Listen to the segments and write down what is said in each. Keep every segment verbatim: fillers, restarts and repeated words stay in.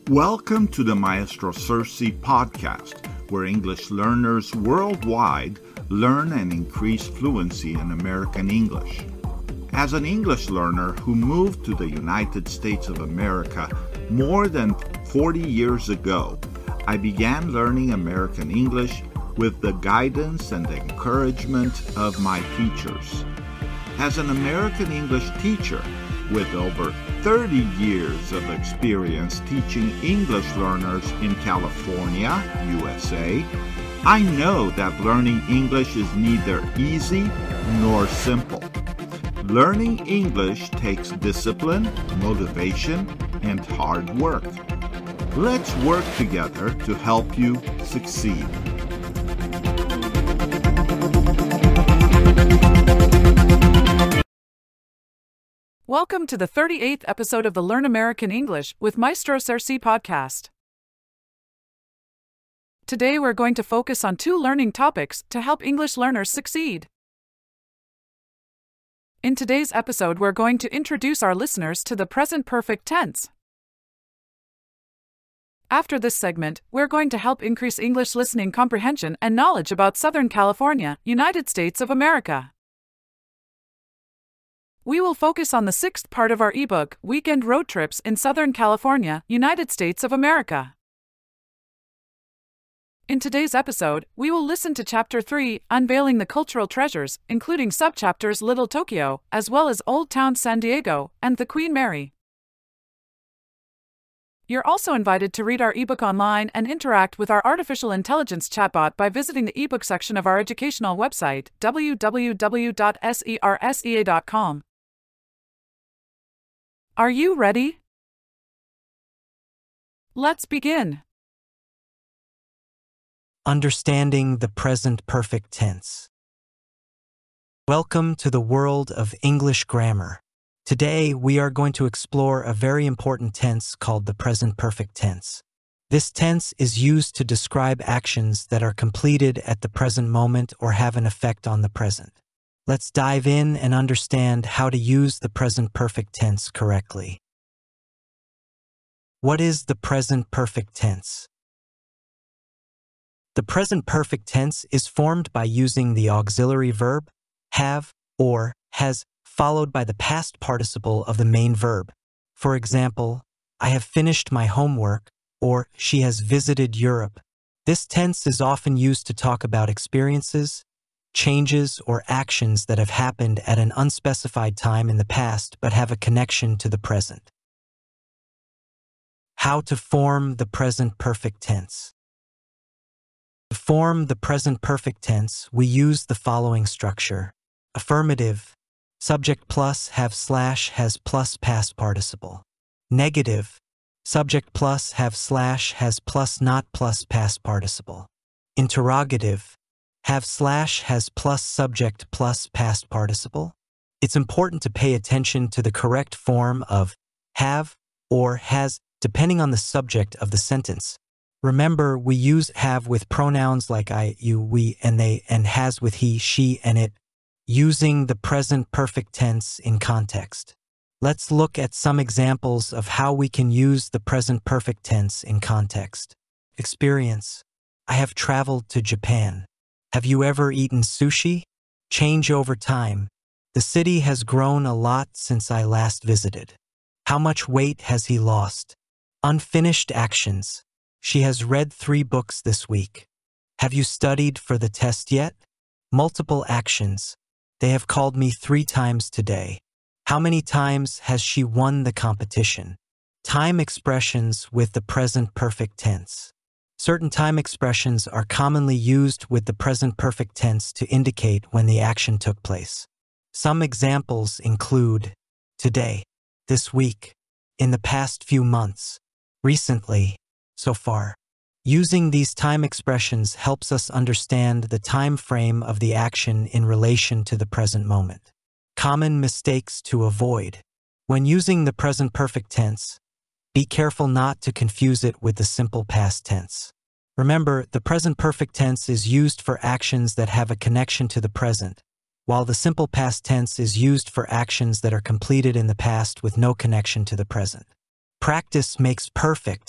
Welcome to the Maestro Cersei podcast, where English learners worldwide learn and increase fluency in American English. As an English learner who moved to the United States of America more than forty years ago, I began learning American English with the guidance and encouragement of my teachers. As an American English teacher, with over thirty years of experience teaching English learners in California, U S A, I know that learning English is neither easy nor simple. Learning English takes discipline, motivation, and hard work. Let's work together to help you succeed. Welcome to the thirty-eighth episode of the Learn American English with Maestro Cersei podcast. Today we're going to focus on two learning topics to help English learners succeed. In today's episode, we're going to introduce our listeners to the present perfect tense. After this segment, we're going to help increase English listening comprehension and knowledge about Southern California, United States of America. We will focus on the sixth part of our ebook, Weekend Road Trips in Southern California, United States of America. In today's episode, we will listen to Chapter three, Unveiling the Cultural Treasures, including subchapters Little Tokyo, as well as Old Town San Diego, and the Queen Mary. You're also invited to read our ebook online and interact with our artificial intelligence chatbot by visiting the ebook section of our educational website, w w w dot sersea dot com. Are you ready? Let's begin. Understanding the present perfect tense. Welcome to the world of English grammar. Today, we are going to explore a very important tense called the present perfect tense. This tense is used to describe actions that are completed at the present moment or have an effect on the present. Let's dive in and understand how to use the present perfect tense correctly. What is the present perfect tense? The present perfect tense is formed by using the auxiliary verb, have, or has, followed by the past participle of the main verb. For example, I have finished my homework, or she has visited Europe. This tense is often used to talk about experiences, changes, or actions that have happened at an unspecified time in the past but have a connection to the present. How to form the present perfect tense. To form the present perfect tense, we use the following structure. Affirmative, subject plus have slash has plus past participle. Negative, subject plus have slash has plus not plus past participle. Interrogative, have slash has plus subject plus past participle. It's important to pay attention to the correct form of have or has depending on the subject of the sentence. Remember, we use have with pronouns like I, you, we, and they, and has with he, she, and it, using the present perfect tense in context. Let's look at some examples of how we can use the present perfect tense in context. Experience. I have traveled to Japan. Have you ever eaten sushi? Change over time. The city has grown a lot since I last visited. How much weight has he lost? Unfinished actions. She has read three books this week. Have you studied for the test yet? Multiple actions. They have called me three times today. How many times has she won the competition? Time expressions with the present perfect tense. Certain time expressions are commonly used with the present perfect tense to indicate when the action took place. Some examples include today, this week, in the past few months, recently, so far. Using these time expressions helps us understand the time frame of the action in relation to the present moment. Common mistakes to avoid. When using the present perfect tense, be careful not to confuse it with the simple past tense. Remember, the present perfect tense is used for actions that have a connection to the present, while the simple past tense is used for actions that are completed in the past with no connection to the present. Practice makes perfect.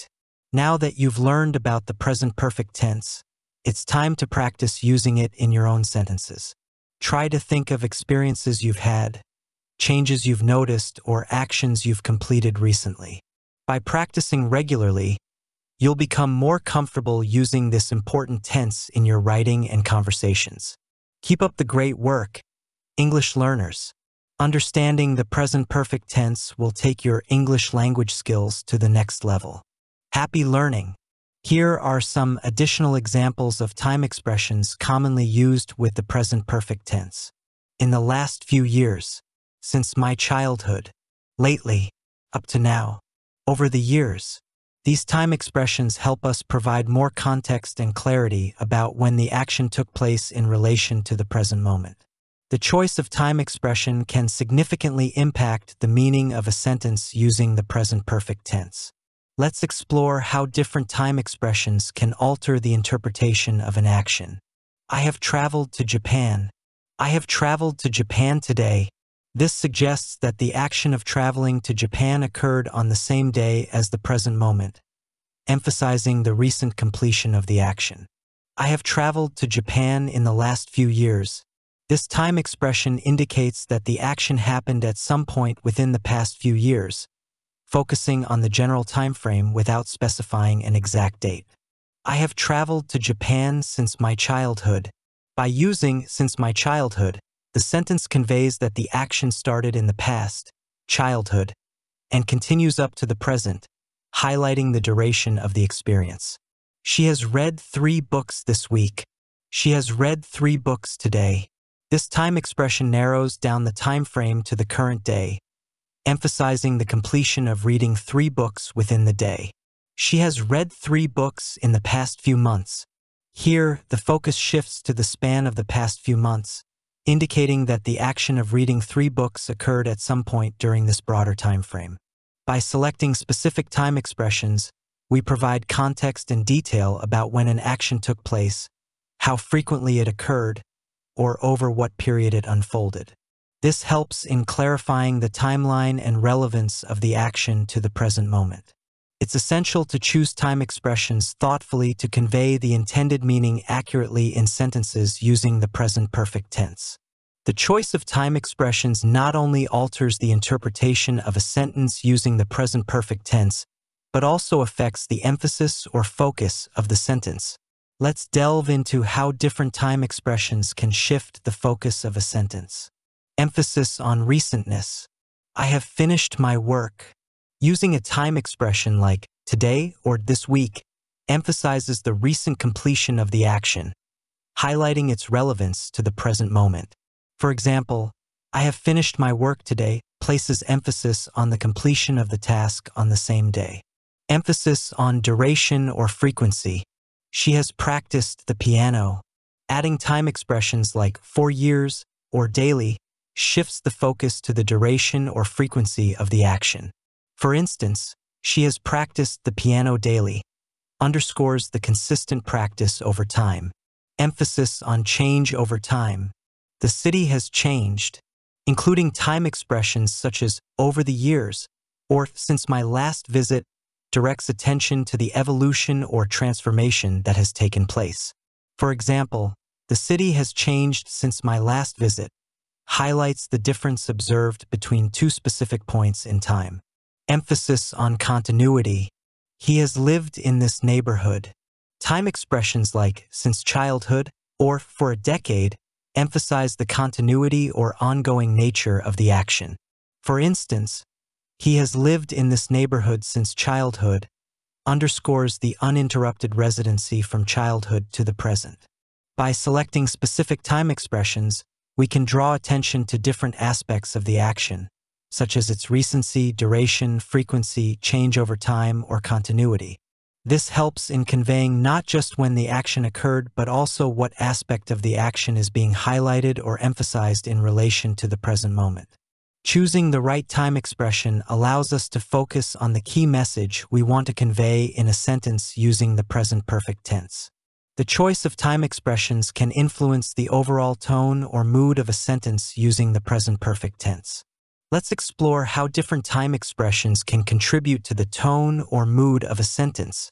Now that you've learned about the present perfect tense, it's time to practice using it in your own sentences. Try to think of experiences you've had, changes you've noticed, or actions you've completed recently. By practicing regularly, you'll become more comfortable using this important tense in your writing and conversations. Keep up the great work, English learners. Understanding the present perfect tense will take your English language skills to the next level. Happy learning! Here are some additional examples of time expressions commonly used with the present perfect tense. In the last few years, since my childhood, lately, up to now, over the years. These time expressions help us provide more context and clarity about when the action took place in relation to the present moment. The choice of time expression can significantly impact the meaning of a sentence using the present perfect tense. Let's explore how different time expressions can alter the interpretation of an action. I have traveled to Japan. I have traveled to Japan today. This suggests that the action of traveling to Japan occurred on the same day as the present moment, emphasizing the recent completion of the action. I have traveled to Japan in the last few years. This time expression indicates that the action happened at some point within the past few years, focusing on the general time frame without specifying an exact date. I have traveled to Japan since my childhood. By using "since my childhood," the sentence conveys that the action started in the past, childhood, and continues up to the present, highlighting the duration of the experience. She has read three books this week. She has read three books today. This time expression narrows down the time frame to the current day, emphasizing the completion of reading three books within the day. She has read three books in the past few months. Here, the focus shifts to the span of the past few months, indicating that the action of reading three books occurred at some point during this broader time frame. By selecting specific time expressions, we provide context and detail about when an action took place, how frequently it occurred, or over what period it unfolded. This helps in clarifying the timeline and relevance of the action to the present moment. It's essential to choose time expressions thoughtfully to convey the intended meaning accurately in sentences using the present perfect tense. The choice of time expressions not only alters the interpretation of a sentence using the present perfect tense, but also affects the emphasis or focus of the sentence. Let's delve into how different time expressions can shift the focus of a sentence. Emphasis on recentness. I have finished my work. Using a time expression like today or this week emphasizes the recent completion of the action, highlighting its relevance to the present moment. For example, I have finished my work today places emphasis on the completion of the task on the same day. Emphasis on duration or frequency. She has practiced the piano. Adding time expressions like for years or daily shifts the focus to the duration or frequency of the action. For instance, she has practiced the piano daily, underscores the consistent practice over time. Emphasis on change over time. The city has changed, including time expressions such as over the years or since my last visit directs attention to the evolution or transformation that has taken place. For example, the city has changed since my last visit highlights the difference observed between two specific points in time. Emphasis on continuity. He has lived in this neighborhood. Time expressions like since childhood or for a decade emphasize the continuity or ongoing nature of the action. For instance, he has lived in this neighborhood since childhood underscores the uninterrupted residency from childhood to the present. By selecting specific time expressions, we can draw attention to different aspects of the action, such as its recency, duration, frequency, change over time, or continuity. This helps in conveying not just when the action occurred, but also what aspect of the action is being highlighted or emphasized in relation to the present moment. Choosing the right time expression allows us to focus on the key message we want to convey in a sentence using the present perfect tense. The choice of time expressions can influence the overall tone or mood of a sentence using the present perfect tense. Let's explore how different time expressions can contribute to the tone or mood of a sentence.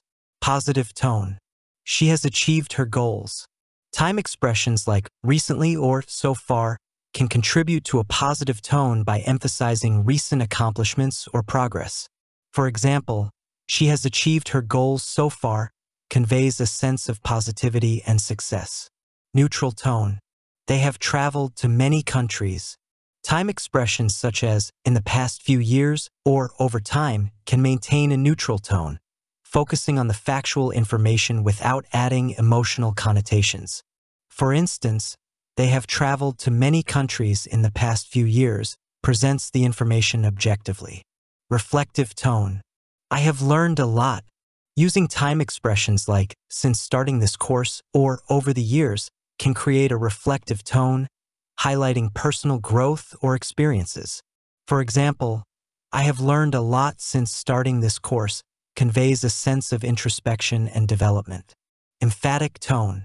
Positive tone. She has achieved her goals. Time expressions like recently or so far can contribute to a positive tone by emphasizing recent accomplishments or progress. For example, she has achieved her goals so far conveys a sense of positivity and success. Neutral tone. They have traveled to many countries. Time expressions such as in the past few years or over time can maintain a neutral tone, focusing on the factual information without adding emotional connotations. For instance, they have traveled to many countries in the past few years presents the information objectively. Reflective tone. I have learned a lot. Using time expressions like since starting this course or over the years can create a reflective tone, highlighting personal growth or experiences. For example, I have learned a lot since starting this course conveys a sense of introspection and development. Emphatic tone.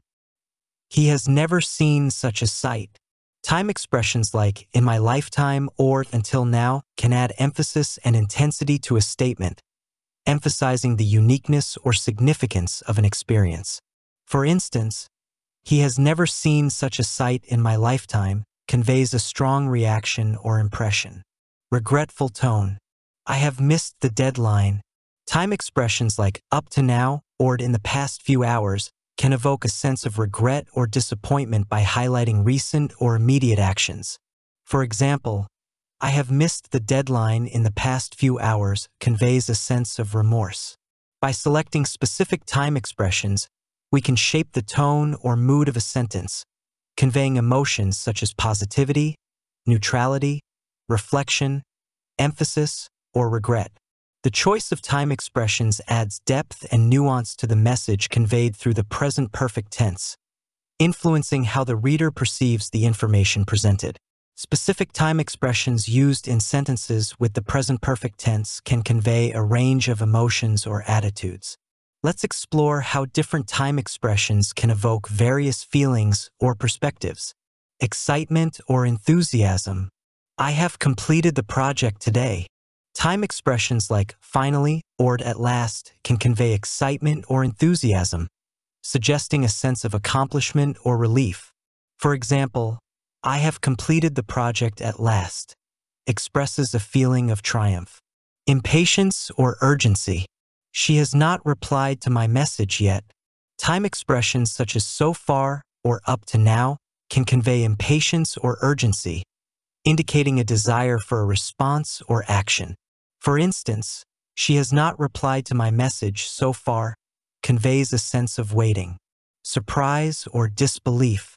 He has never seen such a sight. Time expressions like in my lifetime or until now can add emphasis and intensity to a statement, emphasizing the uniqueness or significance of an experience. For instance, he has never seen such a sight in my lifetime conveys a strong reaction or impression. Regretful tone. I have missed the deadline. Time expressions like up to now or in the past few hours can evoke a sense of regret or disappointment by highlighting recent or immediate actions. For example, I have missed the deadline in the past few hours conveys a sense of remorse. By selecting specific time expressions, we can shape the tone or mood of a sentence, conveying emotions such as positivity, neutrality, reflection, emphasis, or regret. The choice of time expressions adds depth and nuance to the message conveyed through the present perfect tense, influencing how the reader perceives the information presented. Specific time expressions used in sentences with the present perfect tense can convey a range of emotions or attitudes. Let's explore how different time expressions can evoke various feelings or perspectives. Excitement or enthusiasm. I have completed the project today. Time expressions like finally or at last can convey excitement or enthusiasm, suggesting a sense of accomplishment or relief. For example, I have completed the project at last expresses a feeling of triumph. Impatience or urgency. She has not replied to my message yet. Time expressions such as so far or up to now can convey impatience or urgency, indicating a desire for a response or action. For instance, she has not replied to my message so far conveys a sense of waiting. Surprise or disbelief.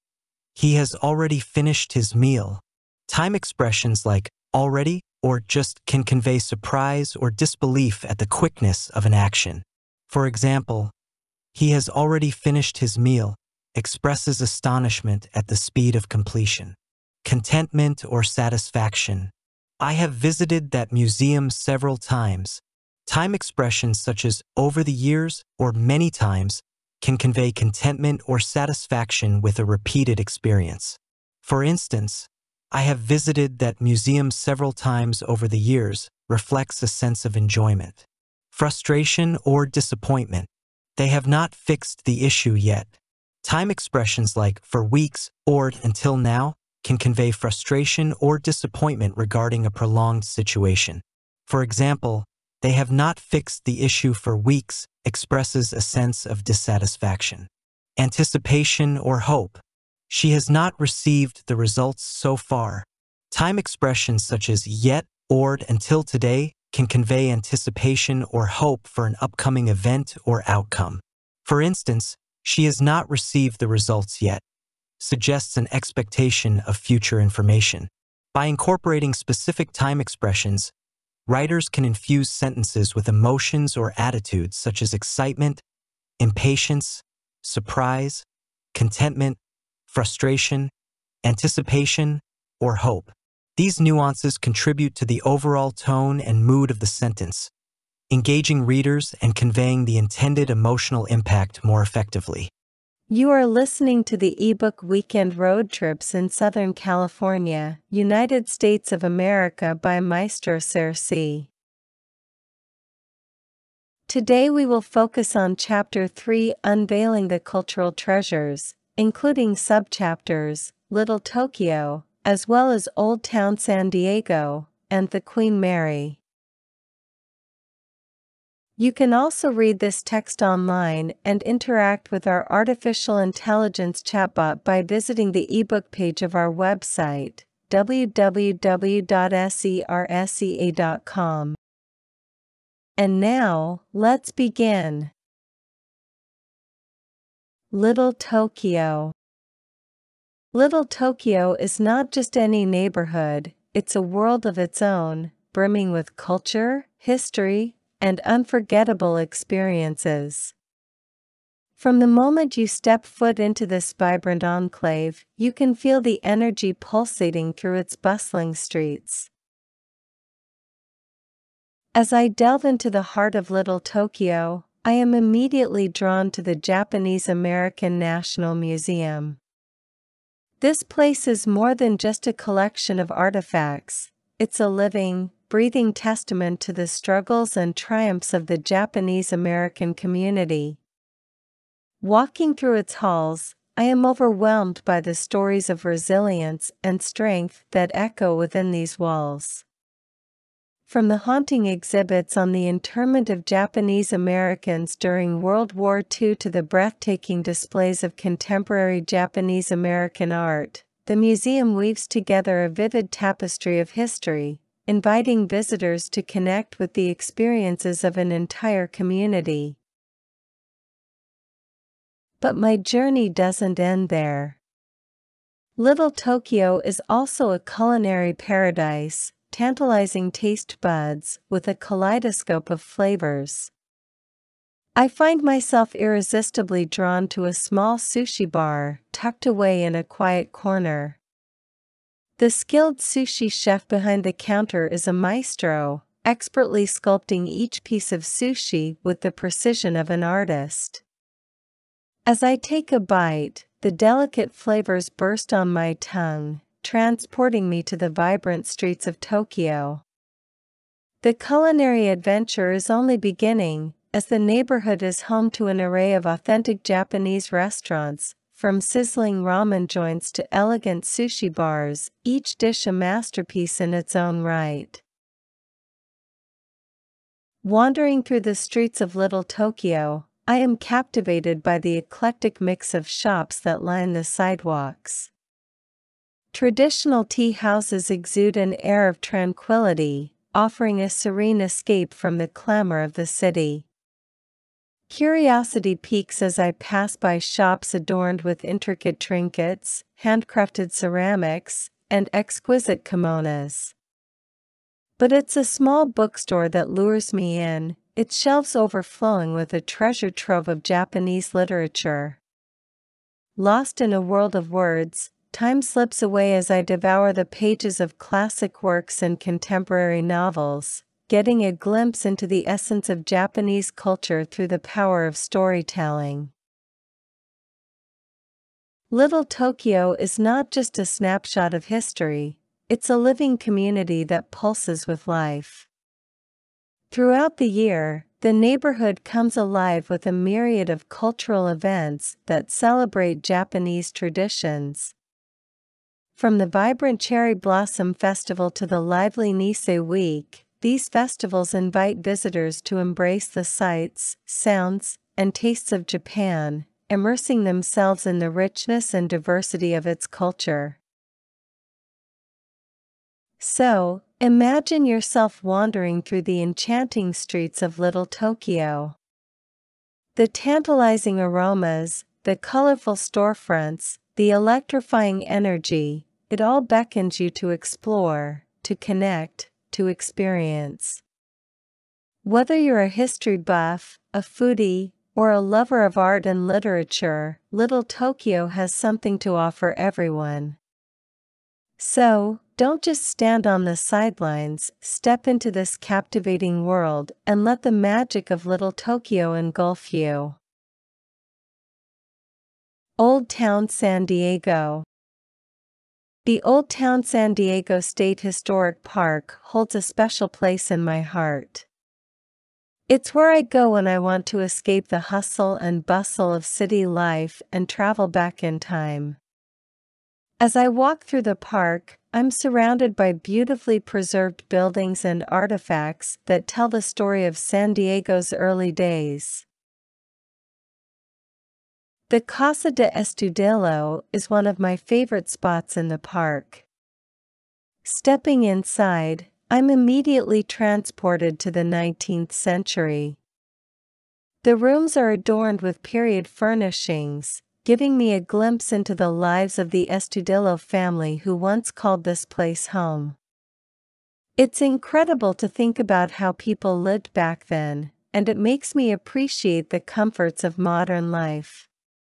He has already finished his meal. Time expressions like already or just can convey surprise or disbelief at the quickness of an action. For example, he has already finished his meal expresses astonishment at the speed of completion. Contentment or satisfaction. I have visited that museum several times. Time expressions such as over the years or many times can convey contentment or satisfaction with a repeated experience. For instance, I have visited that museum several times over the years reflects a sense of enjoyment. Frustration or disappointment. They have not fixed the issue yet. Time expressions like for weeks or until now can convey frustration or disappointment regarding a prolonged situation. For example, they have not fixed the issue for weeks expresses a sense of dissatisfaction. Anticipation or hope. She has not received the results so far. Time expressions such as yet or until today can convey anticipation or hope for an upcoming event or outcome. For instance, she has not received the results yet, suggests an expectation of future information. By incorporating specific time expressions, writers can infuse sentences with emotions or attitudes such as excitement, impatience, surprise, contentment, frustration, anticipation, or hope. These nuances contribute to the overall tone and mood of the sentence, engaging readers and conveying the intended emotional impact more effectively. You are listening to the ebook Weekend Road Trips in Southern California, United States of America by Maestro Cersei. Today we will focus on Chapter three, Unveiling the Cultural Treasures, including subchapters, Little Tokyo, as well as Old Town San Diego, and the Queen Mary. You can also read this text online and interact with our artificial intelligence chatbot by visiting the ebook page of our website, w w w dot sersea dot com. And now, let's begin. Little Tokyo. Little Tokyo is not just any neighborhood, it's a world of its own, brimming with culture, history, and unforgettable experiences. From the moment you step foot into this vibrant enclave, you can feel the energy pulsating through its bustling streets. As I delve into the heart of Little Tokyo, I am immediately drawn to the Japanese American National Museum. This place is more than just a collection of artifacts, it's a living, breathing testament to the struggles and triumphs of the Japanese American community. Walking through its halls, I am overwhelmed by the stories of resilience and strength that echo within these walls. From the haunting exhibits on the internment of Japanese Americans during World War Two to the breathtaking displays of contemporary Japanese American art, the museum weaves together a vivid tapestry of history, inviting visitors to connect with the experiences of an entire community. But my journey doesn't end there. Little Tokyo is also a culinary paradise, tantalizing taste buds with a kaleidoscope of flavors. I find myself irresistibly drawn to a small sushi bar tucked away in a quiet corner. The skilled sushi chef behind the counter is a maestro, expertly sculpting each piece of sushi with the precision of an artist. As I take a bite, the delicate flavors burst on my tongue, transporting me to the vibrant streets of Tokyo. The culinary adventure is only beginning, as the neighborhood is home to an array of authentic Japanese restaurants, from sizzling ramen joints to elegant sushi bars, each dish a masterpiece in its own right. Wandering through the streets of Little Tokyo, I am captivated by the eclectic mix of shops that line the sidewalks. Traditional tea houses exude an air of tranquility, offering a serene escape from the clamor of the city. Curiosity piques as I pass by shops adorned with intricate trinkets, handcrafted ceramics, and exquisite kimonos. But it's a small bookstore that lures me in, its shelves overflowing with a treasure trove of Japanese literature. Lost in a world of words, time slips away as I devour the pages of classic works and contemporary novels, getting a glimpse into the essence of Japanese culture through the power of storytelling. Little Tokyo is not just a snapshot of history, it's a living community that pulses with life. Throughout the year, the neighborhood comes alive with a myriad of cultural events that celebrate Japanese traditions. From the vibrant Cherry Blossom Festival to the lively Nisei Week, these festivals invite visitors to embrace the sights, sounds, and tastes of Japan, immersing themselves in the richness and diversity of its culture. So, imagine yourself wandering through the enchanting streets of Little Tokyo. The tantalizing aromas, the colorful storefronts, the electrifying energy, it all beckons you to explore, to connect, to experience. Whether you're a history buff, a foodie, or a lover of art and literature, Little Tokyo has something to offer everyone. So, don't just stand on the sidelines, step into this captivating world and let the magic of Little Tokyo engulf you. Old Town San Diego. The Old Town San Diego State Historic Park holds a special place in my heart. It's where I go when I want to escape the hustle and bustle of city life and travel back in time. As I walk through the park, I'm surrounded by beautifully preserved buildings and artifacts that tell the story of San Diego's early days. The Casa de Estudillo is one of my favorite spots in the park. Stepping inside, I'm immediately transported to the nineteenth century. The rooms are adorned with period furnishings, giving me a glimpse into the lives of the Estudillo family who once called this place home. It's incredible to think about how people lived back then, and it makes me appreciate the comforts of modern life.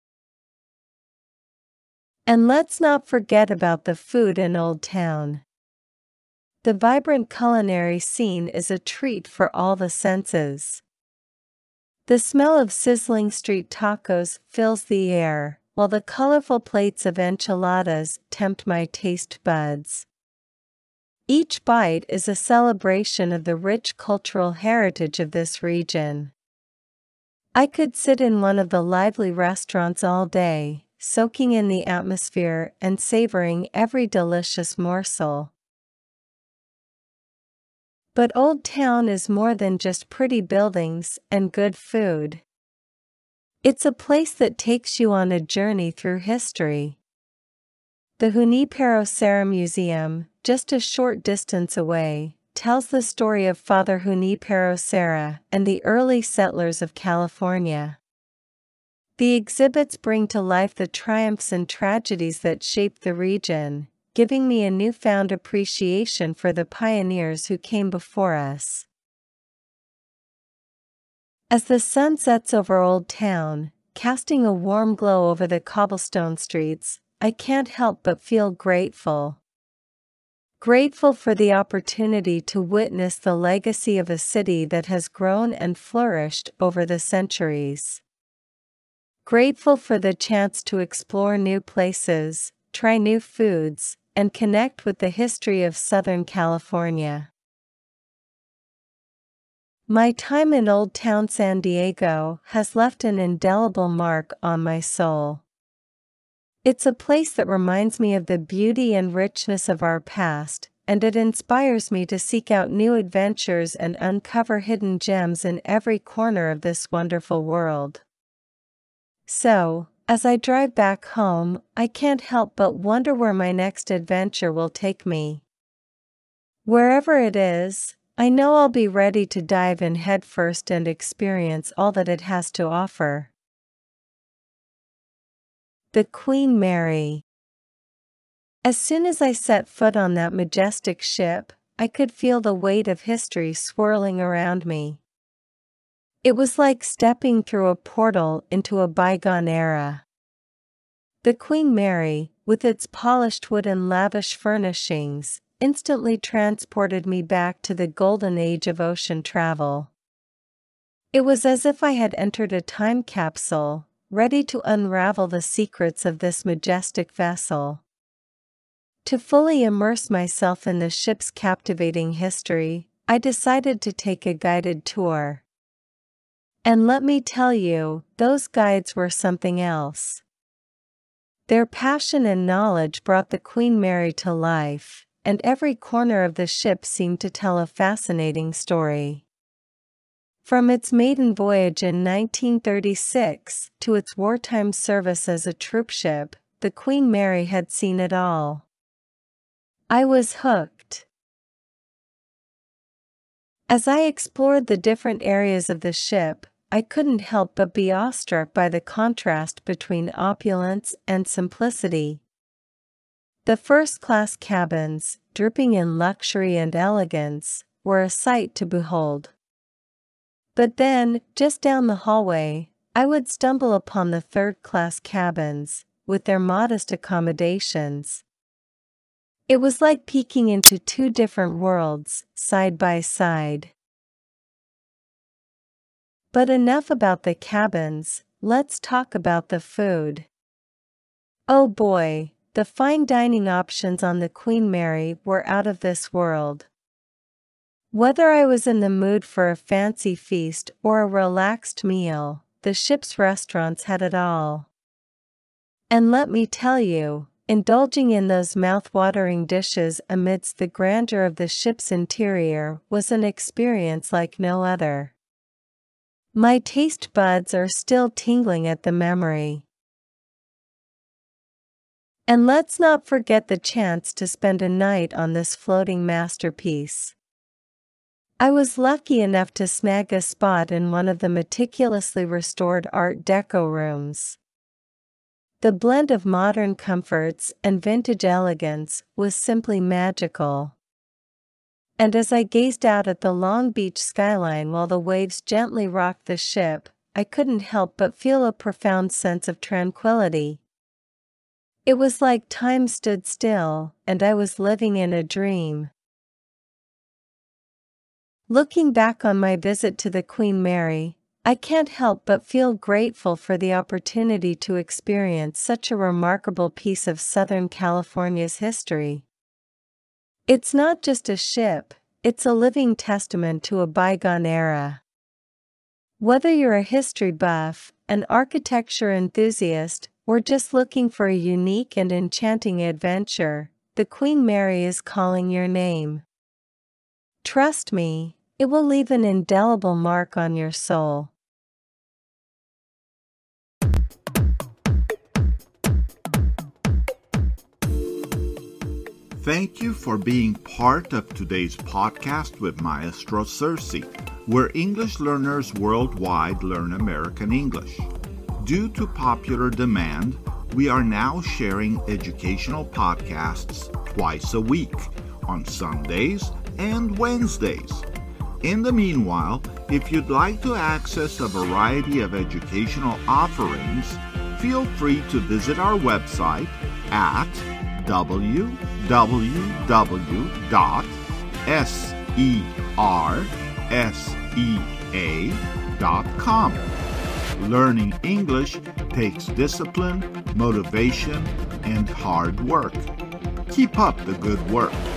And let's not forget about the food in Old Town. The vibrant culinary scene is a treat for all the senses. The smell of sizzling street tacos fills the air, while the colorful plates of enchiladas tempt my taste buds. Each bite is a celebration of the rich cultural heritage of this region. I could sit in one of the lively restaurants all day, soaking in the atmosphere and savoring every delicious morsel. But Old Town is more than just pretty buildings and good food. It's a place that takes you on a journey through history. The Junipero Serra Museum, just a short distance away, tells the story of Father Junipero Serra and the early settlers of California. The exhibits bring to life the triumphs and tragedies that shaped the region, giving me a newfound appreciation for the pioneers who came before us. As the sun sets over Old Town, casting a warm glow over the cobblestone streets, I can't help but feel grateful. Grateful for the opportunity to witness the legacy of a city that has grown and flourished over the centuries. Grateful for the chance to explore new places, try new foods, and connect with the history of Southern California. My time in Old Town San Diego has left an indelible mark on my soul. It's a place that reminds me of the beauty and richness of our past, and it inspires me to seek out new adventures and uncover hidden gems in every corner of this wonderful world. So, as I drive back home, I can't help but wonder where my next adventure will take me. Wherever it is, I know I'll be ready to dive in headfirst and experience all that it has to offer. The Queen Mary. As soon as I set foot on that majestic ship, I could feel the weight of history swirling around me. It was like stepping through a portal into a bygone era. The Queen Mary, with its polished wood and lavish furnishings, instantly transported me back to the golden age of ocean travel. It was as if I had entered a time capsule, ready to unravel the secrets of this majestic vessel. To fully immerse myself in the ship's captivating history, I decided to take a guided tour. And let me tell you, those guides were something else. Their passion and knowledge brought the Queen Mary to life, and every corner of the ship seemed to tell a fascinating story. From its maiden voyage in nineteen thirty-six to its wartime service as a troopship, the Queen Mary had seen it all. I was hooked. As I explored the different areas of the ship, I couldn't help but be awestruck by the contrast between opulence and simplicity. The first-class cabins, dripping in luxury and elegance, were a sight to behold. But then, just down the hallway, I would stumble upon the third-class cabins, with their modest accommodations. It was like peeking into two different worlds, side by side. But enough about the cabins, let's talk about the food. Oh boy, the fine dining options on the Queen Mary were out of this world. Whether I was in the mood for a fancy feast or a relaxed meal, the ship's restaurants had it all. And let me tell you, indulging in those mouth-watering dishes amidst the grandeur of the ship's interior was an experience like no other. My taste buds are still tingling at the memory. And let's not forget the chance to spend a night on this floating masterpiece. I was lucky enough to snag a spot in one of the meticulously restored Art Deco rooms. The blend of modern comforts and vintage elegance was simply magical. And as I gazed out at the Long Beach skyline while the waves gently rocked the ship, I couldn't help but feel a profound sense of tranquility. It was like time stood still, and I was living in a dream. Looking back on my visit to the Queen Mary, I can't help but feel grateful for the opportunity to experience such a remarkable piece of Southern California's history. It's not just a ship, it's a living testament to a bygone era. Whether you're a history buff, an architecture enthusiast, or just looking for a unique and enchanting adventure, the Queen Mary is calling your name. Trust me, it will leave an indelible mark on your soul. Thank you for being part of today's podcast with Maestro Cersei, where English learners worldwide learn American English. Due to popular demand, we are now sharing educational podcasts twice a week, on Sundays and Wednesdays. In the meanwhile, if you'd like to access a variety of educational offerings, feel free to visit our website at w w w dot sersea dot com. Learning English takes discipline, motivation, and hard work. Keep up the good work.